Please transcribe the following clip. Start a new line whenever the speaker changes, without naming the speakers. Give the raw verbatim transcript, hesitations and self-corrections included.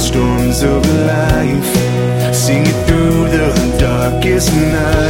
storms of life, sing it through the darkest night.